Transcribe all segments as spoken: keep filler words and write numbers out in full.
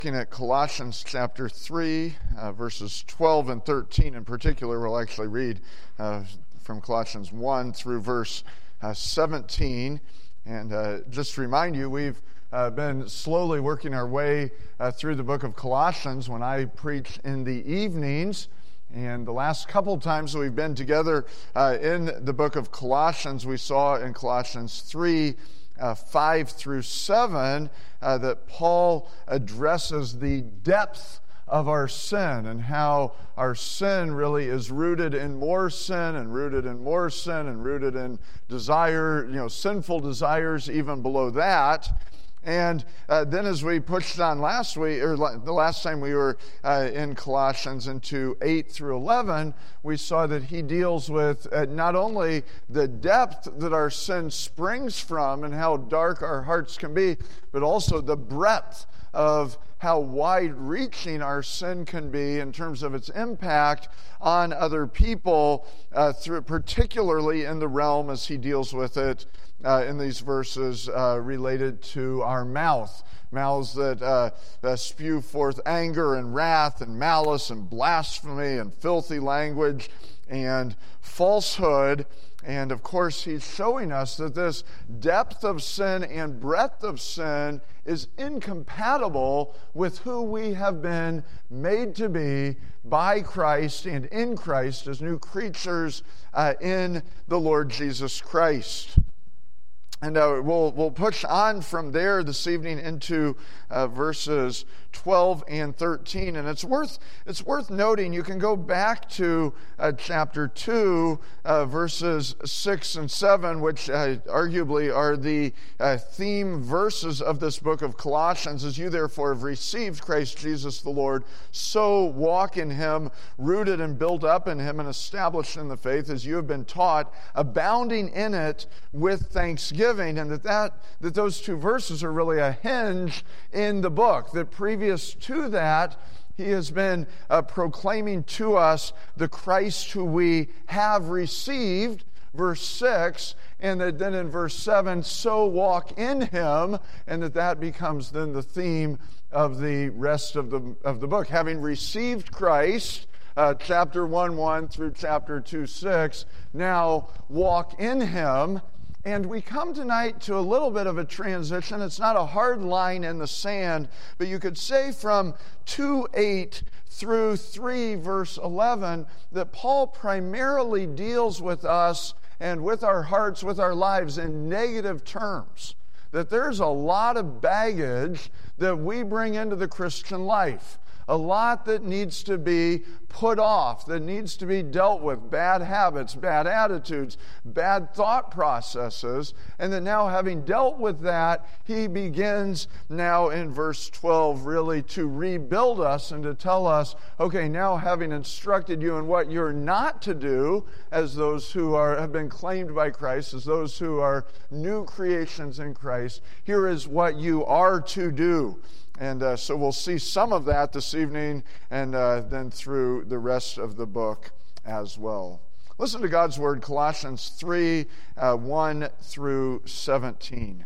Looking at Colossians chapter three, uh, verses twelve and thirteen in particular. We'll actually read uh, from Colossians one through verse uh, seventeen. And uh, just to remind you, we've uh, been slowly working our way uh, through the book of Colossians when I preach in the evenings. And the last couple times we've been together uh, in the book of Colossians, we saw in Colossians three, Uh, five through seven, uh, that Paul addresses the depth of our sin and how our sin really is rooted in more sin and rooted in more sin and rooted in desire, you know, sinful desires even below that. And uh, then as we pushed on last week, or the last time we were uh, in Colossians into eight through eleven, we saw that he deals with uh, not only the depth that our sin springs from and how dark our hearts can be, but also the breadth of how wide-reaching our sin can be in terms of its impact on other people, uh, through, particularly in the realm as he deals with it uh, in these verses uh, related to our mouth. Mouths that uh, uh, spew forth anger and wrath and malice and blasphemy and filthy language and falsehood. And of course, he's showing us that this depth of sin and breadth of sin is incompatible with who we have been made to be by Christ and in Christ as new creatures uh, in the Lord Jesus Christ. And uh, we'll we'll push on from there this evening into uh, verses twelve and thirteen, and it's worth it's worth noting. You can go back to uh, chapter two, uh, verses six and seven, which uh, arguably are the uh, theme verses of this book of Colossians. As you therefore have received Christ Jesus the Lord, so walk in Him, rooted and built up in Him, and established in the faith, as you have been taught, abounding in it with thanksgiving. And that, that that those two verses are really a hinge in the book. That previous to that, he has been uh, proclaiming to us the Christ who we have received, verse six, and that then in verse seven, so walk in Him, and that that becomes then the theme of the rest of the of the book. Having received Christ, uh, chapter one one through chapter two six, now walk in Him. And we come tonight to a little bit of a transition. It's not a hard line in the sand, but you could say from two eight through three verse eleven that Paul primarily deals with us and with our hearts, with our lives in negative terms. That there's a lot of baggage that we bring into the Christian life. A lot that needs to be put off, that needs to be dealt with. Bad habits, bad attitudes, bad thought processes. And that now, having dealt with that, he begins now in verse twelve really to rebuild us and to tell us, okay, now having instructed you in what you're not to do as those who are have been claimed by Christ, as those who are new creations in Christ, here is what you are to do. And uh, so we'll see some of that this evening and uh, then through the rest of the book as well. Listen to God's Word, Colossians three, uh, one through seventeen.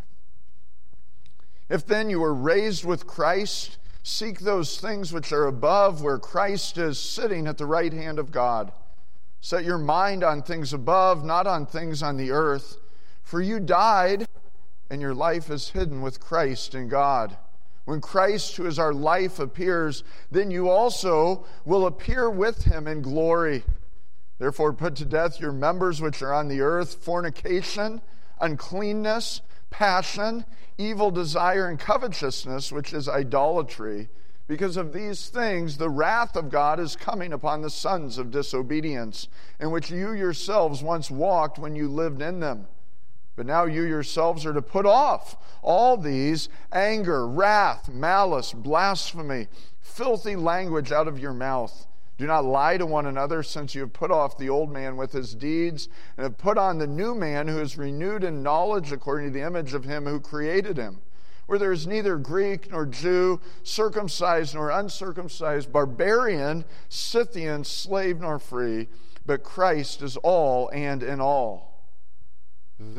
If then you were raised with Christ, seek those things which are above, where Christ is sitting at the right hand of God. Set your mind on things above, not on things on the earth. For you died, and your life is hidden with Christ in God. When Christ, who is our life, appears, then you also will appear with Him in glory. Therefore put to death your members which are on the earth, fornication, uncleanness, passion, evil desire, and covetousness, which is idolatry. Because of these things the wrath of God is coming upon the sons of disobedience, in which you yourselves once walked when you lived in them. But now you yourselves are to put off all these: anger, wrath, malice, blasphemy, filthy language out of your mouth. Do not lie to one another, since you have put off the old man with his deeds, and have put on the new man, who is renewed in knowledge according to the image of Him who created him. Where there is neither Greek nor Jew, circumcised nor uncircumcised, barbarian, Scythian, slave nor free, but Christ is all and in all.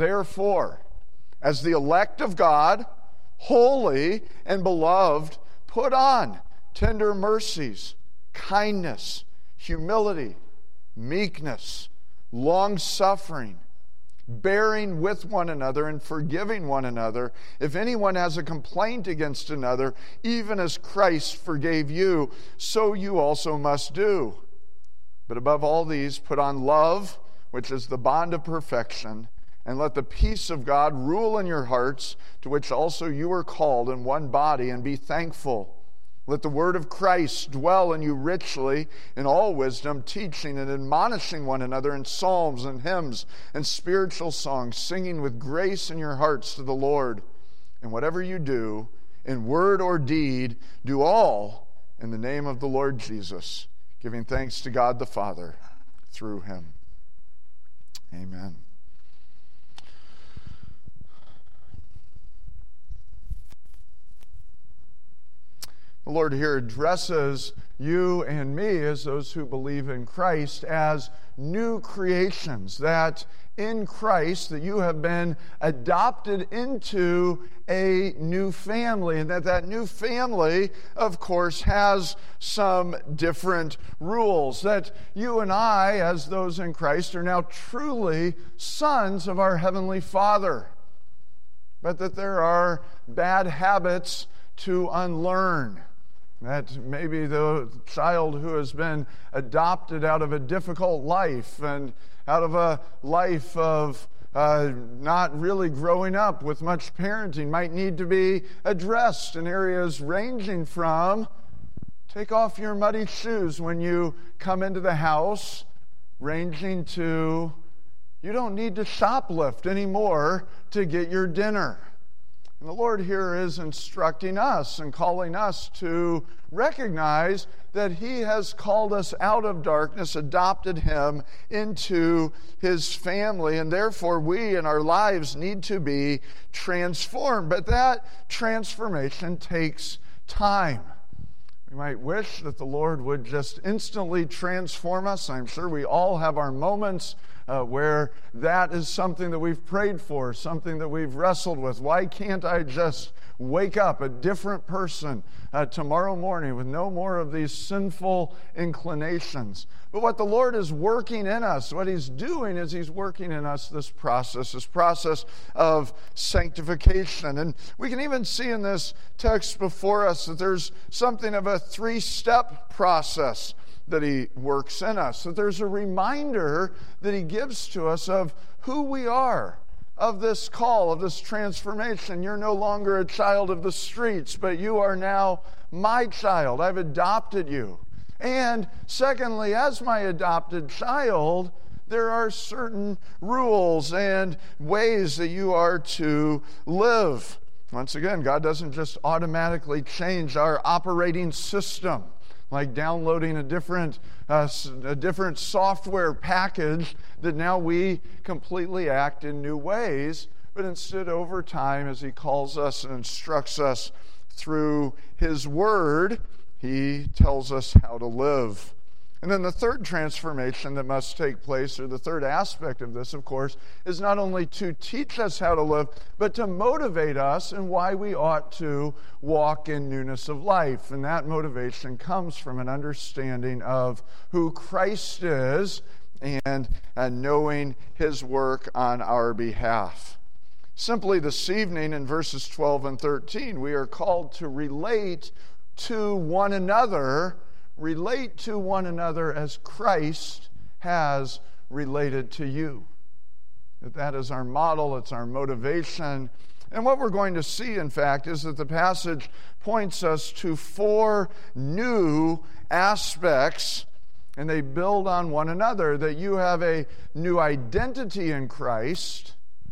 Therefore, as the elect of God, holy and beloved, put on tender mercies, kindness, humility, meekness, long-suffering, bearing with one another and forgiving one another. If anyone has a complaint against another, even as Christ forgave you, so you also must do. But above all these, put on love, which is the bond of perfection, and let the peace of God rule in your hearts, to which also you are called in one body, and be thankful. Let the word of Christ dwell in you richly in all wisdom, teaching and admonishing one another in psalms and hymns and spiritual songs, singing with grace in your hearts to the Lord. And whatever you do, in word or deed, do all in the name of the Lord Jesus, giving thanks to God the Father through him. Amen. The Lord here addresses you and me as those who believe in Christ as new creations, that in Christ that you have been adopted into a new family, and that that new family, of course, has some different rules, that you and I, as those in Christ, are now truly sons of our Heavenly Father, but that there are bad habits to unlearn. That maybe the child who has been adopted out of a difficult life and out of a life of uh, not really growing up with much parenting might need to be addressed in areas ranging from take off your muddy shoes when you come into the house, ranging to you don't need to shoplift anymore to get your dinner. And the Lord here is instructing us and calling us to recognize that He has called us out of darkness, adopted Him into His family, and therefore we in our lives need to be transformed. But that transformation takes time. We might wish that the Lord would just instantly transform us. I'm sure we all have our moments Uh, where that is something that we've prayed for, something that we've wrestled with. Why can't I just wake up a different person uh, tomorrow morning with no more of these sinful inclinations? But what the Lord is working in us, what He's doing is He's working in us this process, this process of sanctification. And we can even see in this text before us that there's something of a three-step process that He works in us, that there's a reminder that He gives to us of who we are, of this call, of this transformation. You're no longer a child of the streets, but you are now my child. I've adopted you. And secondly, as my adopted child, there are certain rules and ways that you are to live. Once again, God doesn't just automatically change our operating system, like downloading a different uh, a different software package that now we completely act in new ways. But instead, over time, as He calls us and instructs us through His Word, He tells us how to live. And then the third transformation that must take place, or the third aspect of this, of course, is not only to teach us how to live, but to motivate us in why we ought to walk in newness of life. And that motivation comes from an understanding of who Christ is and uh, knowing His work on our behalf. Simply this evening in verses twelve and thirteen, we are called to relate to one another Relate to one another as Christ has related to you. That that is our model, it's our motivation. And what we're going to see, in fact, is that the passage points us to four new aspects, and they build on one another. That you have a new identity in Christ,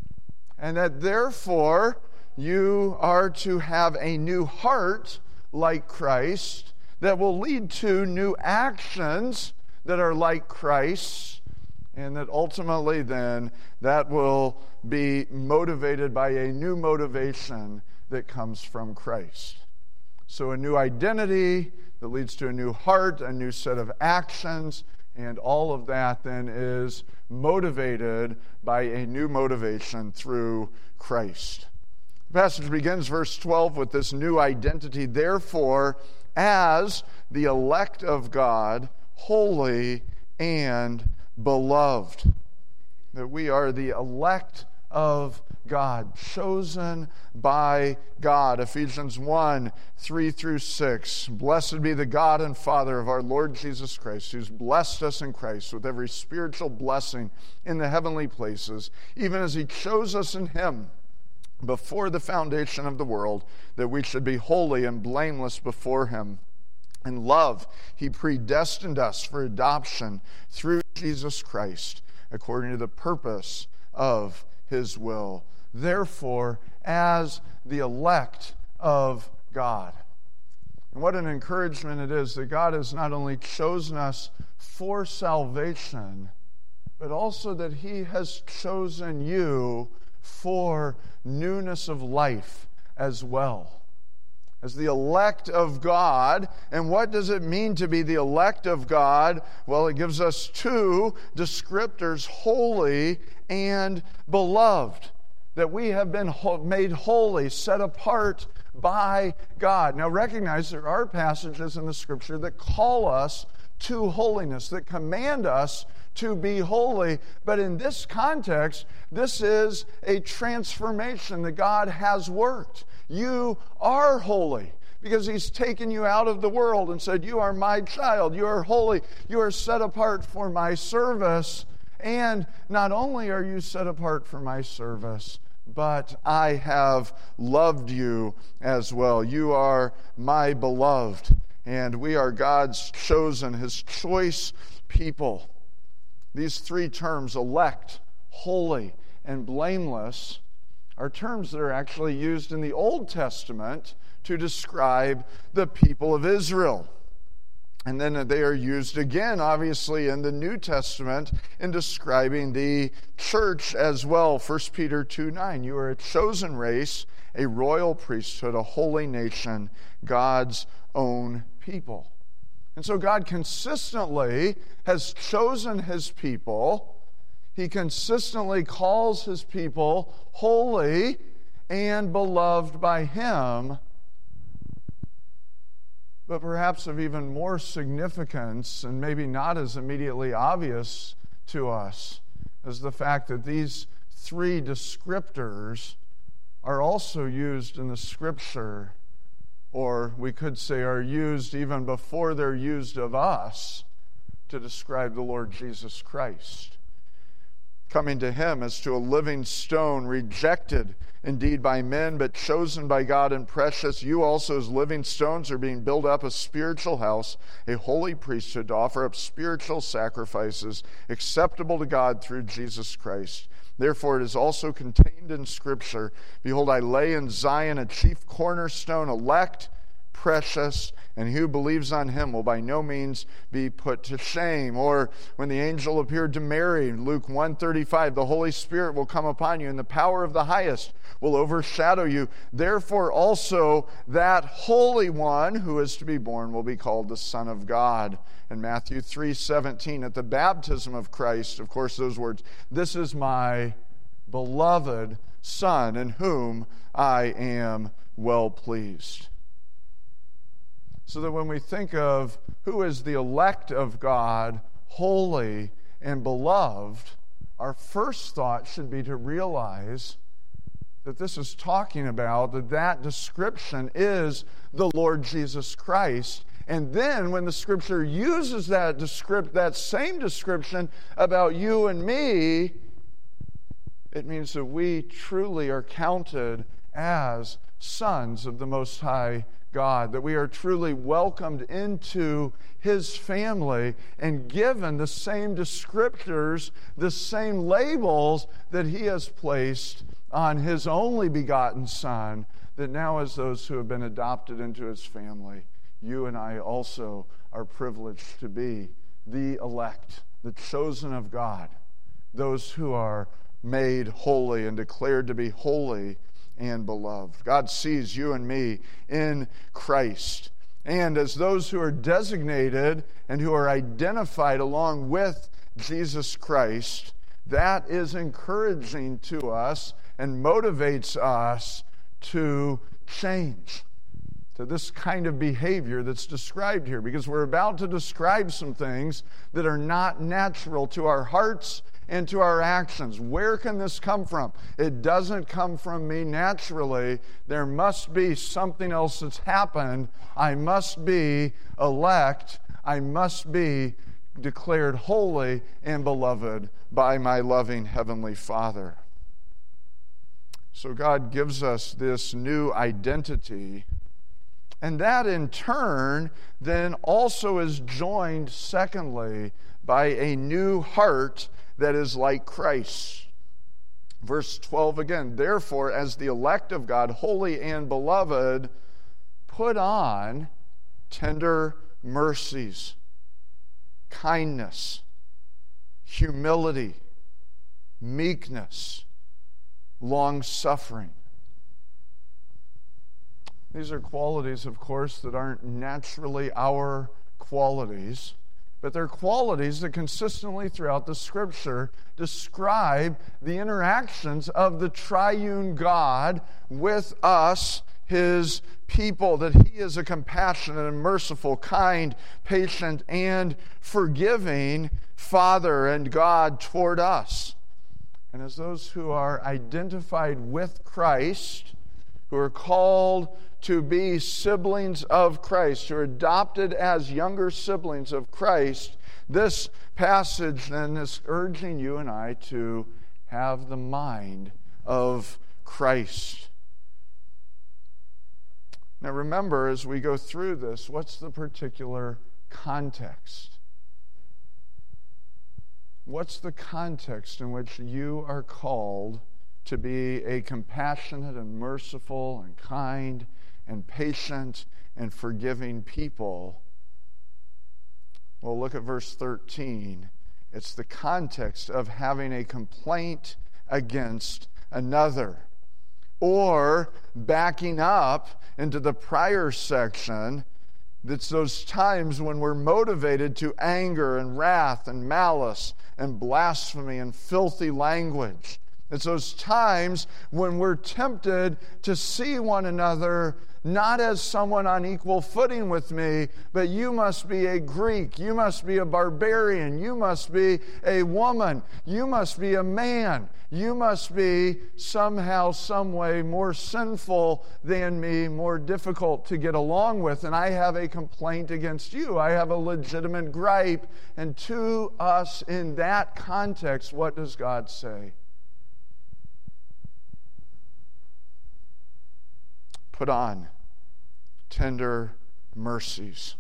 and that therefore you are to have a new heart like Christ, that will lead to new actions that are like Christ, and that ultimately then that will be motivated by a new motivation that comes from Christ. So a new identity that leads to a new heart, a new set of actions, and all of that then is motivated by a new motivation through Christ. The passage begins, verse twelve, with this new identity. Therefore, as the elect of God, holy and beloved. That we are the elect of God, chosen by God. Ephesians one, three through six. Blessed be the God and Father of our Lord Jesus Christ, who's blessed us in Christ with every spiritual blessing in the heavenly places, even as he chose us in him before the foundation of the world, that we should be holy and blameless before him. In love, he predestined us for adoption through Jesus Christ, according to the purpose of his will. Therefore, as the elect of God. And what an encouragement it is that God has not only chosen us for salvation, but also that he has chosen you for newness of life as well. As the elect of God. And what does it mean to be the elect of God? Well, it gives us two descriptors, holy and beloved. That we have been made holy, set apart by God. Now recognize there are passages in the Scripture that call us to holiness, that command us to be holy. But in this context, this is a transformation that God has worked. You are holy because he's taken you out of the world and said, you are my child, you are holy, you are set apart for my service. And not only are you set apart for my service, but I have loved you as well. You are my beloved, and we are God's chosen, his choice people. These three terms, elect, holy, and blameless, are terms that are actually used in the Old Testament to describe the people of Israel. And then they are used again, obviously, in the New Testament in describing the church as well. First Peter two nine, you are a chosen race, a royal priesthood, a holy nation, God's own people. And so God consistently has chosen his people. He consistently calls his people holy and beloved by him. But perhaps of even more significance, and maybe not as immediately obvious to us, is the fact that these three descriptors are also used in the Scripture, or we could say are used even before they're used of us to describe the Lord Jesus Christ. Coming to him as to a living stone, rejected indeed by men, but chosen by God and precious. You also as living stones are being built up a spiritual house, a holy priesthood, to offer up spiritual sacrifices acceptable to God through Jesus Christ. Therefore it is also contained in Scripture, behold, I lay in Zion a chief cornerstone, elect, precious, and who believes on him will by no means be put to shame. Or when the angel appeared to Mary, Luke one thirty-five, the Holy Spirit will come upon you, and the power of the highest will overshadow you. Therefore also that Holy One who is to be born will be called the Son of God. And Matthew three seventeen, at the baptism of Christ, of course those words, this is my beloved Son, in whom I am well pleased. So that when we think of who is the elect of God, holy and beloved, our first thought should be to realize that this is talking about that that description is the Lord Jesus Christ. And then when the Scripture uses that descript, that same description about you and me, it means that we truly are counted as sons of the Most High God, that we are truly welcomed into his family and given the same descriptors, the same labels that he has placed on his only begotten Son, that now as those who have been adopted into his family, you and I also are privileged to be the elect, the chosen of God, those who are made holy and declared to be holy and beloved. God sees you and me in Christ. And as those who are designated and who are identified along with Jesus Christ, that is encouraging to us and motivates us to change to this kind of behavior that's described here, because we're about to describe some things that are not natural to our hearts and to our actions. Where can this come from? It doesn't come from me naturally. There must be something else that's happened. I must be elect. I must be declared holy and beloved by my loving Heavenly Father. So God gives us this new identity, and that in turn then also is joined, secondly, by a new heart that is like Christ. Verse twelve again, therefore, as the elect of God, holy and beloved, put on tender mercies, kindness, humility, meekness, long-suffering. These are qualities, of course, that aren't naturally our qualities, but they're qualities that consistently throughout the Scripture describe the interactions of the triune God with us, His people, that He is a compassionate and merciful, kind, patient, and forgiving Father and God toward us. And as those who are identified with Christ, who are called to be siblings of Christ, who are adopted as younger siblings of Christ, this passage then is urging you and I to have the mind of Christ. Now remember, as we go through this, what's the particular context? What's the context in which you are called to be a compassionate and merciful and kind and patient and forgiving people? Well, look at verse thirteen. It's the context of having a complaint against another. Or backing up into the prior section, it's those times when we're motivated to anger and wrath and malice and blasphemy and filthy language. It's those times when we're tempted to see one another not as someone on equal footing with me, but you must be a Greek, you must be a barbarian, you must be a woman, you must be a man, you must be somehow, some way more sinful than me, more difficult to get along with, and I have a complaint against you. I have a legitimate gripe. And to us in that context, what does God say? Put on tender mercies.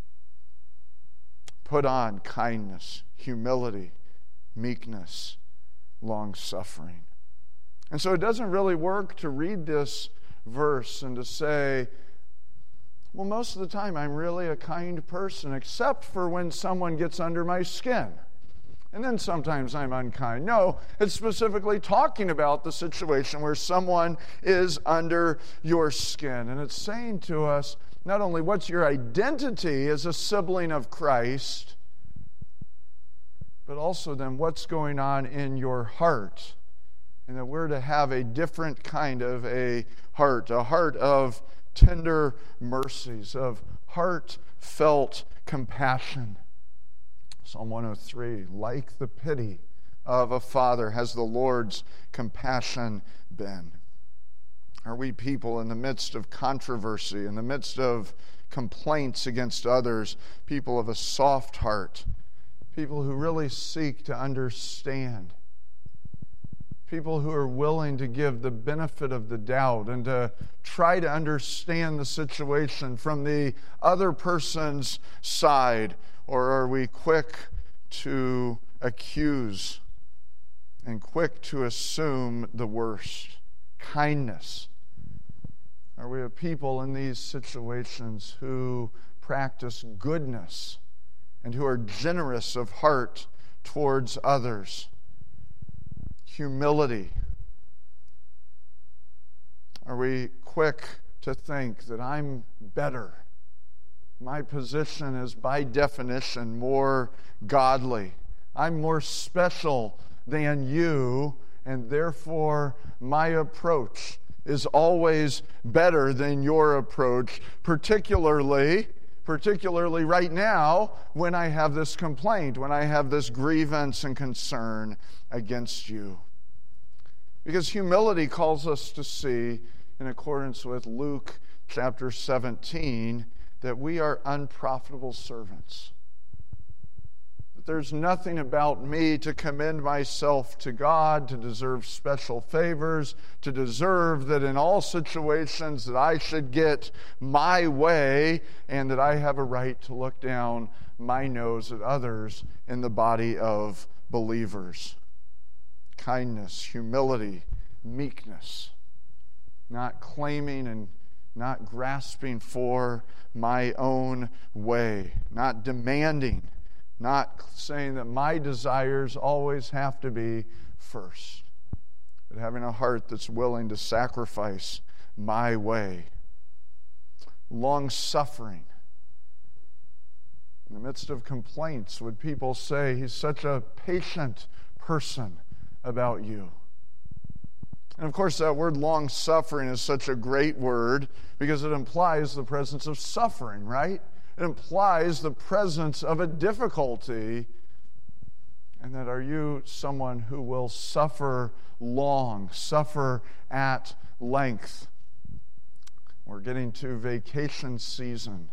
Put on kindness, humility, meekness, long-suffering. And so it doesn't really work to read this verse and to say, well, most of the time I'm really a kind person, except for when someone gets under my skin. And then sometimes I'm unkind. No, it's specifically talking about the situation where someone is under your skin. And it's saying to us, not only what's your identity as a sibling of Christ, but also then what's going on in your heart. And that we're to have a different kind of a heart, a heart of tender mercies, of heartfelt compassion. Psalm one oh three, like the pity of a father has the Lord's compassion been. Are we people in the midst of controversy, in the midst of complaints against others, people of a soft heart, people who really seek to understand, people who are willing to give the benefit of the doubt and to try to understand the situation from the other person's side? Or are we quick to accuse and quick to assume the worst? Kindness. Are we a people in these situations who practice goodness and who are generous of heart towards others? Humility. Are we quick to think that I'm better? My position is by definition more godly. I'm more special than you, and therefore my approach is always better than your approach, particularly, particularly right now when I have this complaint, when I have this grievance and concern against you. Because humility calls us to see, in accordance with Luke chapter seventeen, that we are unprofitable servants. That there's nothing about me to commend myself to God, to deserve special favors, to deserve that in all situations that I should get my way, and that I have a right to look down my nose at others in the body of believers. Kindness, humility, meekness, not claiming and not grasping for my own way, not demanding, not saying that my desires always have to be first, but having a heart that's willing to sacrifice my way. Long-suffering. In the midst of complaints, would people say, he's such a patient person about you? And of course, that word long-suffering is such a great word because it implies the presence of suffering, right? It implies the presence of a difficulty. And that are you someone who will suffer long, suffer at length? We're getting to vacation season.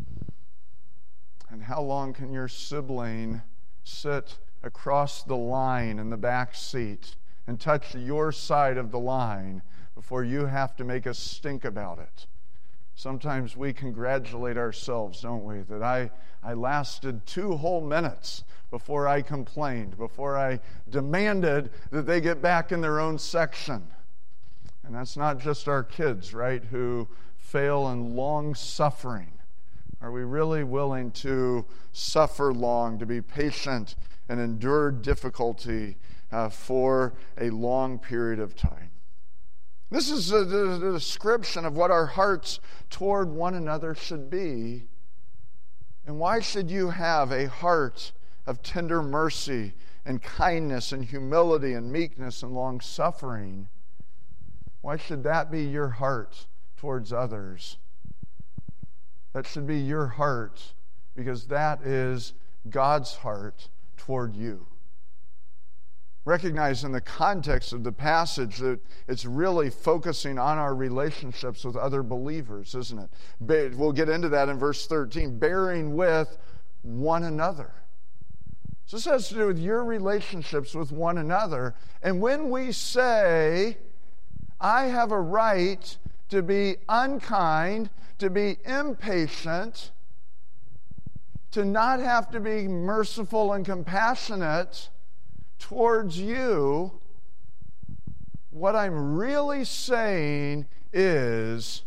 And how long can your sibling sit across the line in the back seat and touch your side of the line before you have to make a stink about it? Sometimes we congratulate ourselves, don't we, that I, I lasted two whole minutes before I complained, before I demanded that they get back in their own section. And that's not just our kids, right, who fail in long suffering. Are we really willing to suffer long, to be patient and endure difficulty uh, for a long period of time? This is a, a, a description of what our hearts toward one another should be. And why should you have a heart of tender mercy and kindness and humility and meekness and long-suffering? Why should that be your heart towards others? That should be your heart because that is God's heart toward you. Recognize in the context of the passage that it's really focusing on our relationships with other believers, isn't it? We'll get into that in verse thirteen, bearing with one another. So this has to do with your relationships with one another. And when we say, I have a right to be unkind, to be impatient, to not have to be merciful and compassionate towards you, what I'm really saying is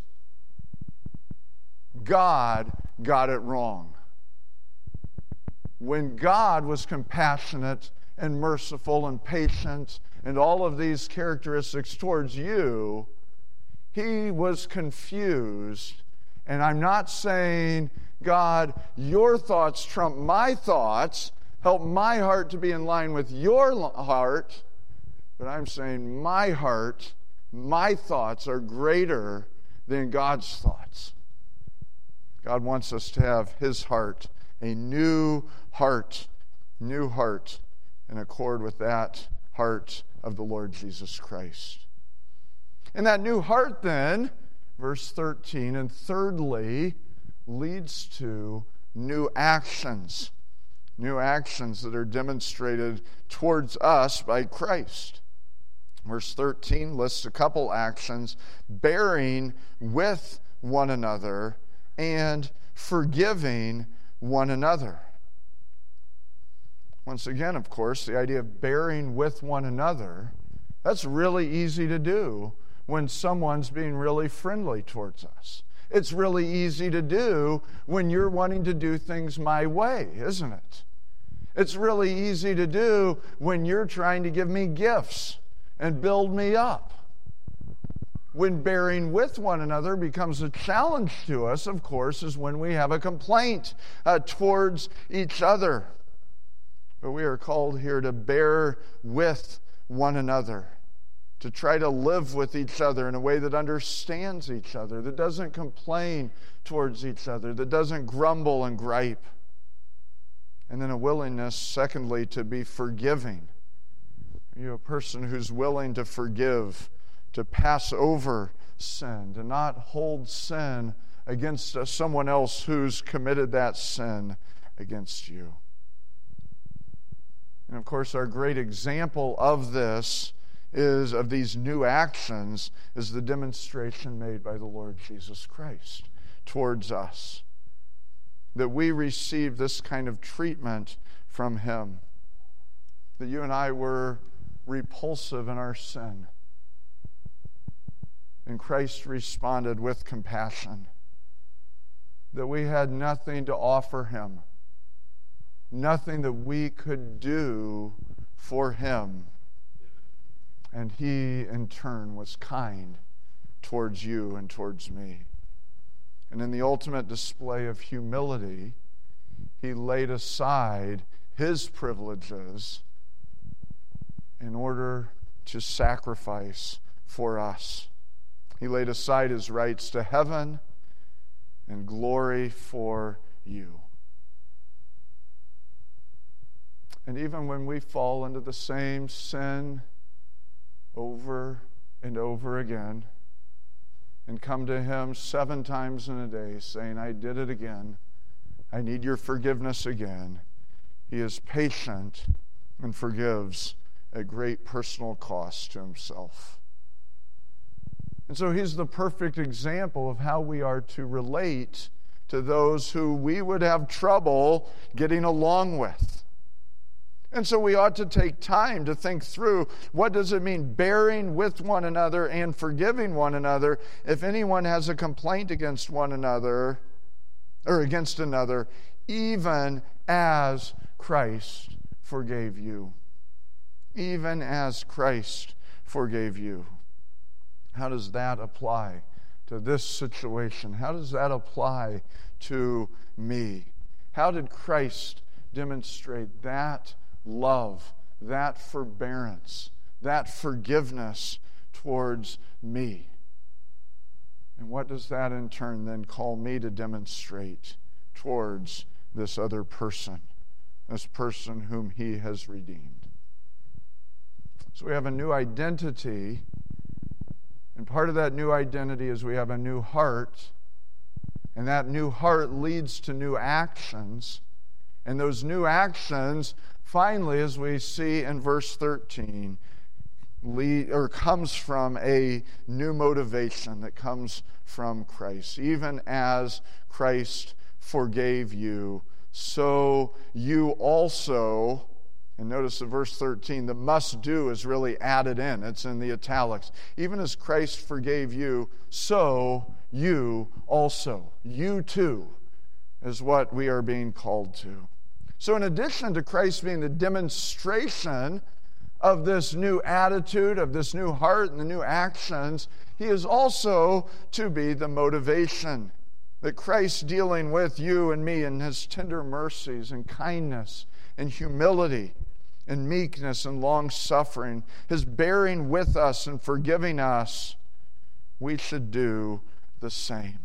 God got it wrong. When God was compassionate and merciful and patient and all of these characteristics towards you, he was confused. And I'm not saying, God, your thoughts trump my thoughts. Help my heart to be in line with your heart. But I'm saying my heart, my thoughts are greater than God's thoughts. God wants us to have his heart, a new heart, new heart, in accord with that heart of the Lord Jesus Christ. And that new heart then, verse thirteen, and thirdly, leads to new actions. New actions that are demonstrated towards us by Christ. Verse thirteen lists a couple actions: bearing with one another and forgiving one another. Once again, of course, the idea of bearing with one another, that's really easy to do when someone's being really friendly towards us. It's really easy to do when you're wanting to do things my way, isn't it? It's really easy to do when you're trying to give me gifts and build me up. When bearing with one another becomes a challenge to us, of course, is when we have a complaint uh, towards each other. But we are called here to bear with one another. to try to live with each other in a way that understands each other, that doesn't complain towards each other, that doesn't grumble and gripe. And then a willingness, secondly, to be forgiving. Are you a person who's willing to forgive, to pass over sin, to not hold sin against someone else who's committed that sin against you? And of course, our great example of this is, of these new actions, is the demonstration made by the Lord Jesus Christ towards us. That we receive this kind of treatment from Him. That you and I were repulsive in our sin. And Christ responded with compassion. That we had nothing to offer Him. Nothing that we could do for Him. And He, in turn, was kind towards you and towards me. And in the ultimate display of humility, He laid aside His privileges in order to sacrifice for us. He laid aside His rights to heaven and glory for you. And even when we fall into the same sin over and over again, and come to Him seven times in a day saying, I did it again. I need your forgiveness again. He is patient and forgives at great personal cost to Himself. And so He's the perfect example of how we are to relate to those who we would have trouble getting along with. And so we ought to take time to think through, what does it mean bearing with one another and forgiving one another if anyone has a complaint against one another, or against another, even as Christ forgave you. Even as Christ forgave you. How does that apply to this situation? How does that apply to me? How did Christ demonstrate that love, that forbearance, that forgiveness towards me? And what does that in turn then call me to demonstrate towards this other person, this person whom He has redeemed? So we have a new identity, and part of that new identity is we have a new heart, and that new heart leads to new actions, and those new actions, finally, as we see in verse thirteen, lead, or comes from a new motivation that comes from Christ. Even as Christ forgave you, so you also, and notice in verse thirteen, the must do is really added in. It's in the italics. Even as Christ forgave you, so you also. You too is what we are being called to. So in addition to Christ being the demonstration of this new attitude, of this new heart and the new actions, He is also to be the motivation. That Christ dealing with you and me in His tender mercies and kindness and humility and meekness and long-suffering, His bearing with us and forgiving us, we should do the same.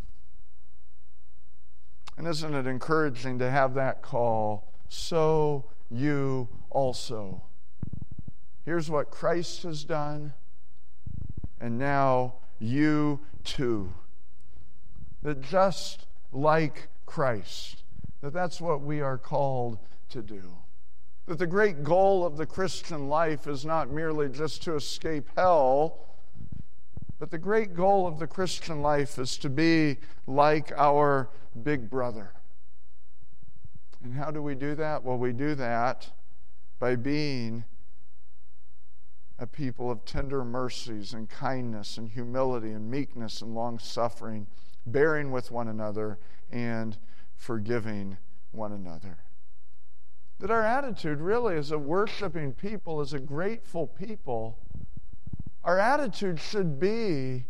And isn't it encouraging to have that call, so you also? Here's what Christ has done, and now you too. That just like Christ, that that's what we are called to do. That the great goal of the Christian life is not merely just to escape hell, but the great goal of the Christian life is to be like our big brother. And how do we do that? Well, we do that by being a people of tender mercies and kindness and humility and meekness and long-suffering, bearing with one another and forgiving one another. That our attitude really as a worshiping people, as a grateful people, our attitude should be,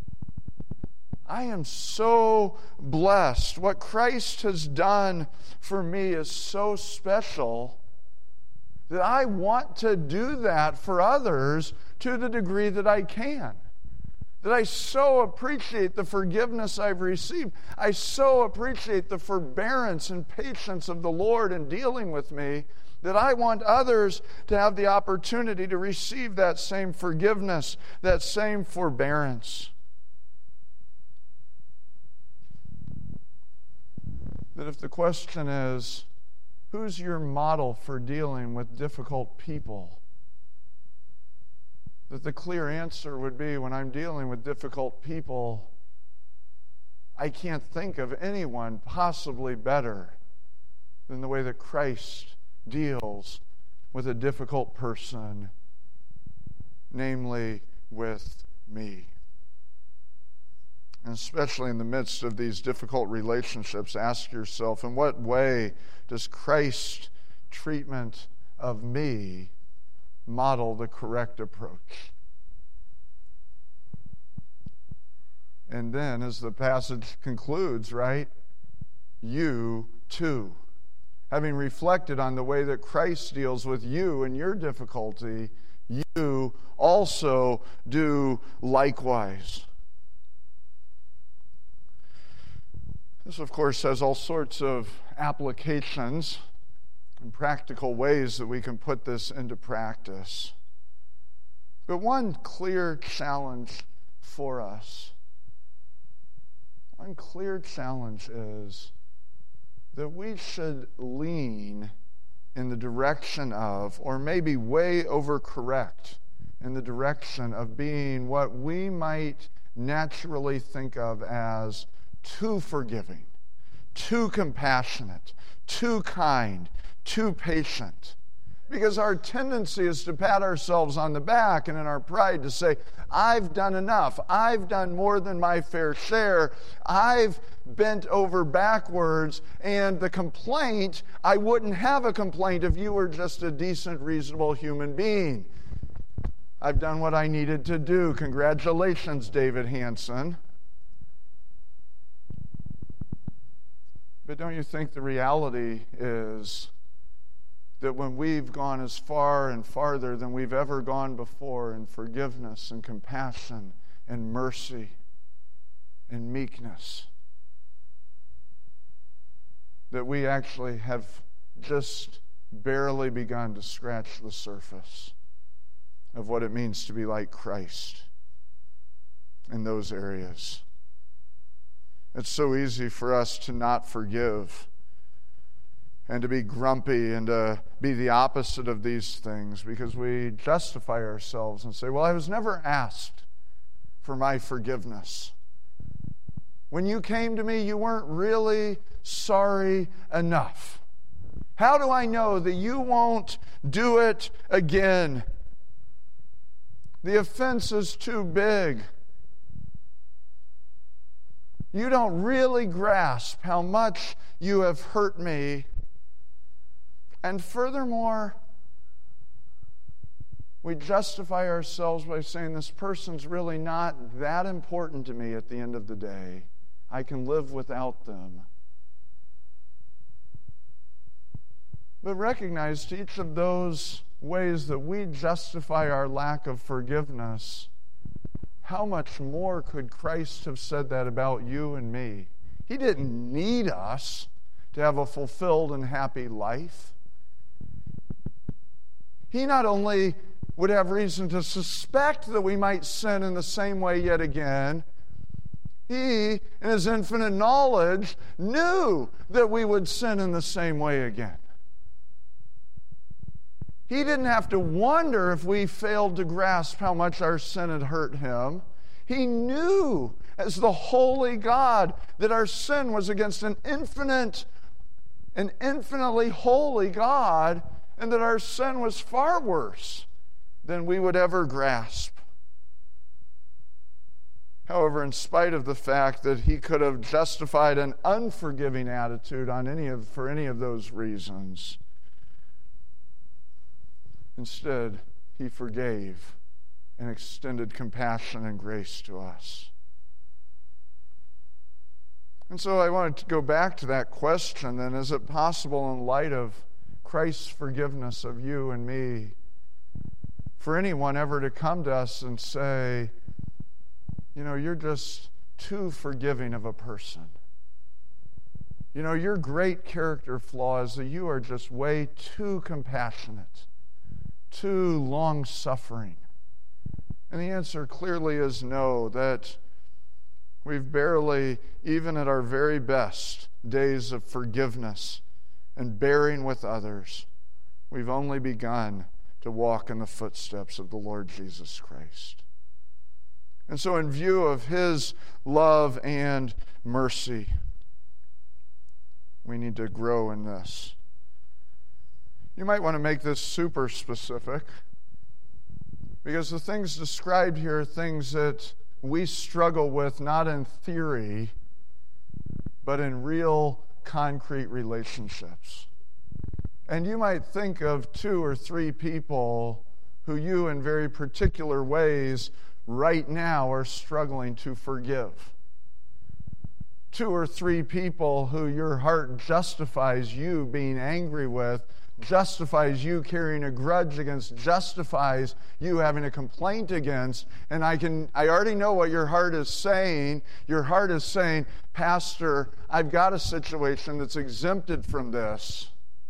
I am so blessed. What Christ has done for me is so special that I want to do that for others to the degree that I can. That I so appreciate the forgiveness I've received. I so appreciate the forbearance and patience of the Lord in dealing with me that I want others to have the opportunity to receive that same forgiveness, that same forbearance. That if the question is, who's your model for dealing with difficult people? That the clear answer would be, when I'm dealing with difficult people, I can't think of anyone possibly better than the way that Christ deals with a difficult person, namely with me. And especially in the midst of these difficult relationships, ask yourself, in what way does Christ's treatment of me model the correct approach? And then, as the passage concludes, right, you too, having reflected on the way that Christ deals with you and your difficulty, you also do likewise. This, of course, has all sorts of applications and practical ways that we can put this into practice. But one clear challenge for us, one clear challenge is that we should lean in the direction of, or maybe way overcorrect in the direction of being what we might naturally think of as too forgiving, too compassionate, too kind, too patient. Because our tendency is to pat ourselves on the back and in our pride to say, I've done enough. I've done more than my fair share. I've bent over backwards. And the complaint, I wouldn't have a complaint if you were just a decent, reasonable human being. I've done what I needed to do. Congratulations, David Hansen. But don't you think the reality is that when we've gone as far and farther than we've ever gone before in forgiveness and compassion and mercy and meekness, that we actually have just barely begun to scratch the surface of what it means to be like Christ in those areas? It's so easy for us to not forgive and to be grumpy and to be the opposite of these things because we justify ourselves and say, well, I was never asked for my forgiveness. When you came to me, you weren't really sorry enough. How do I know that you won't do it again? The offense is too big. You don't really grasp how much you have hurt me. And furthermore, we justify ourselves by saying this person's really not that important to me at the end of the day. I can live without them. But recognize to each of those ways that we justify our lack of forgiveness, how much more could Christ have said that about you and me? He didn't need us to have a fulfilled and happy life. He not only would have reason to suspect that we might sin in the same way yet again, He, in His infinite knowledge, knew that we would sin in the same way again. He didn't have to wonder if we failed to grasp how much our sin had hurt Him. He knew, as the holy God, that our sin was against an infinite, an infinitely holy God, and that our sin was far worse than we would ever grasp. However, in spite of the fact that He could have justified an unforgiving attitude on any of, for any of those reasons, instead, He forgave and extended compassion and grace to us. And so I wanted to go back to that question then. Is it possible, in light of Christ's forgiveness of you and me, for anyone ever to come to us and say, you know, you're just too forgiving of a person. You know, your great character flaw is that you are just way too compassionate, too long-suffering. And the answer clearly is no, that we've barely, even at our very best days of forgiveness and bearing with others, we've only begun to walk in the footsteps of the Lord Jesus Christ. And so in view of His love and mercy, we need to grow in this. You might want to make this super specific, because the things described here are things that we struggle with not in theory, but in real, concrete relationships. And you might think of two or three people who you, in very particular ways, right now are struggling to forgive. Two or three people who your heart justifies you being angry with, justifies you carrying a grudge against, justifies you having a complaint against. And I can I already know what your heart is saying. Your heart is saying, Pastor, I've got a situation that's exempted from this.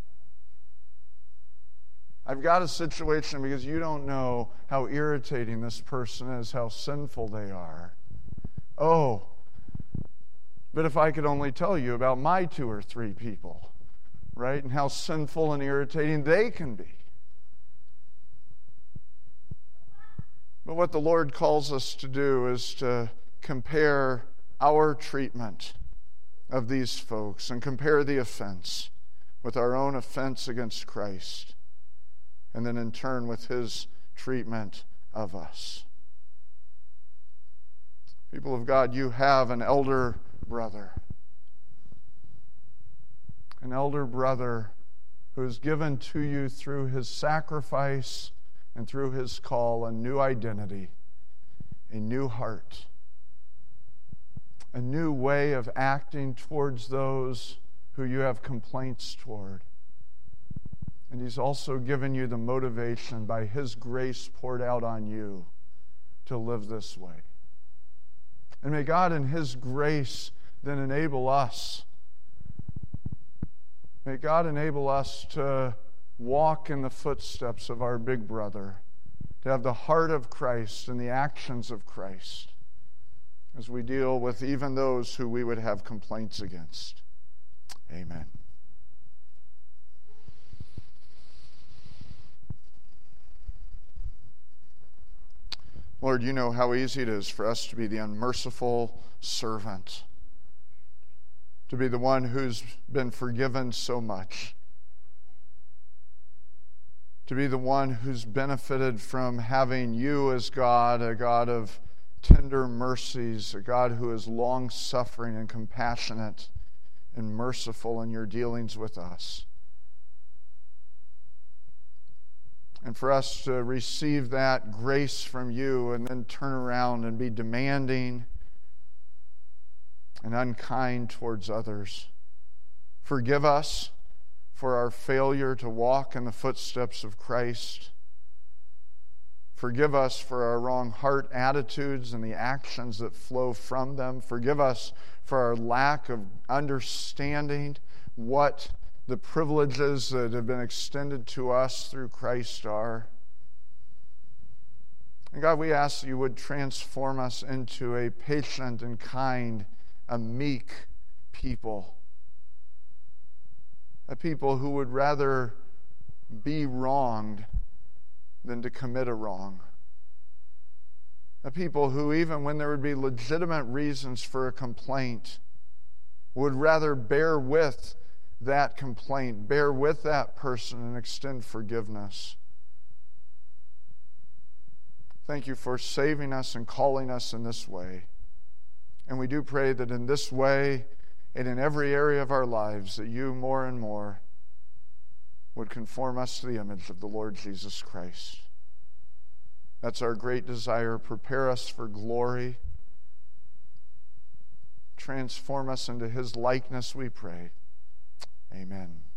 I've got a situation because you don't know how irritating this person is, how sinful they are. Oh, but if I could only tell you about my two or three people, right, and how sinful and irritating they can be. But what the Lord calls us to do is to compare our treatment of these folks and compare the offense with our own offense against Christ, and then in turn with His treatment of us. People of God, you have an elder brother. An elder brother who is given to you through His sacrifice and through His call a new identity, a new heart, a new way of acting towards those who you have complaints toward. And He's also given you the motivation by His grace poured out on you to live this way. And may God in His grace then enable us. May God enable us to walk in the footsteps of our big brother, to have the heart of Christ and the actions of Christ as we deal with even those who we would have complaints against. Amen. Lord, you know how easy it is for us to be the unmerciful servant, to be the one who's been forgiven so much, to be the one who's benefited from having you as God, a God of tender mercies, a God who is long-suffering and compassionate and merciful in your dealings with us. And for us to receive that grace from you and then turn around and be demanding and unkind towards others. Forgive us for our failure to walk in the footsteps of Christ. Forgive us for our wrong heart attitudes and the actions that flow from them. Forgive us for our lack of understanding what the privileges that have been extended to us through Christ are. And God, we ask that you would transform us into a patient and kind, a meek people. A people who would rather be wronged than to commit a wrong. A people who, even when there would be legitimate reasons for a complaint, would rather bear with that complaint, bear with that person, and extend forgiveness. Thank you for saving us and calling us in this way. And we do pray that in this way and in every area of our lives, that you more and more would conform us to the image of the Lord Jesus Christ. That's our great desire. Prepare us for glory. Transform us into His likeness, we pray. Amen.